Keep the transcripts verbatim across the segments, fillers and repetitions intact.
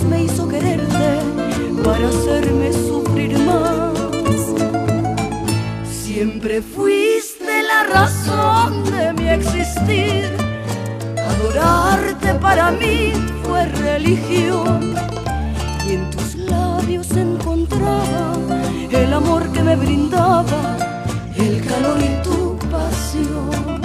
me hizo quererte para hacerme sufrir más. Siempre fuiste la razón de mi existir. Adorarte para mí fue religión, y en tus labios encontraba el amor que me brindaba, el calor y tu pasión.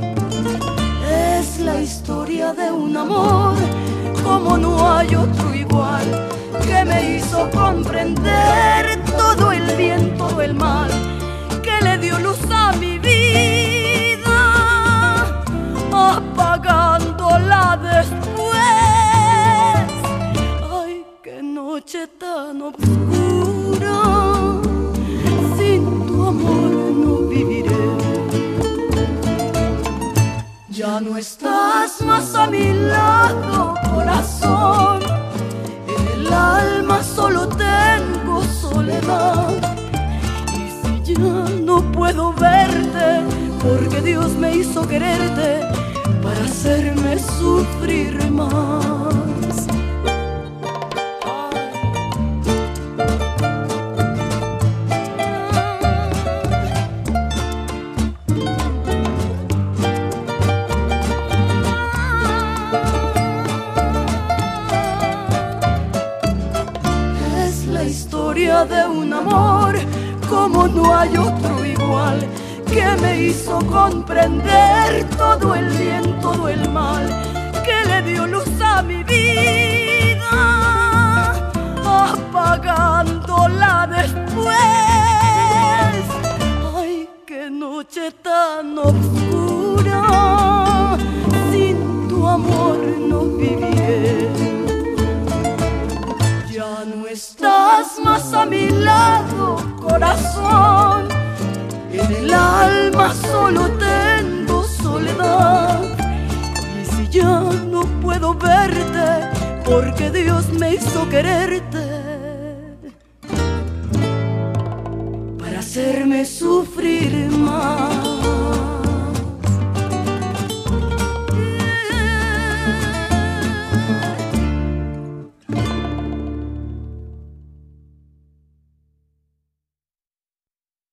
Es la historia de un amor como no hay otro igual, que me hizo comprender todo el bien, todo el mal, que le dio luz a mi vida, apagándola después. Ay, qué noche tan oscura, sin tu amor no viviré. Ya no estás más a mi lado, corazón. En el alma solo tengo soledad. Y si ya no puedo verte, porque Dios me hizo quererte para hacerme sufrir más. De un amor como no hay otro igual, que me hizo comprender todo el bien, todo el mal, que le dio luz a mi vida, apagándola después. Ay, qué noche tan oscura, sin tu amor no viviré. Ya no estás más a mi lado, corazón. En el alma solo tengo soledad. Y si ya no puedo verte, porque Dios me hizo quererte para hacerme sufrir más.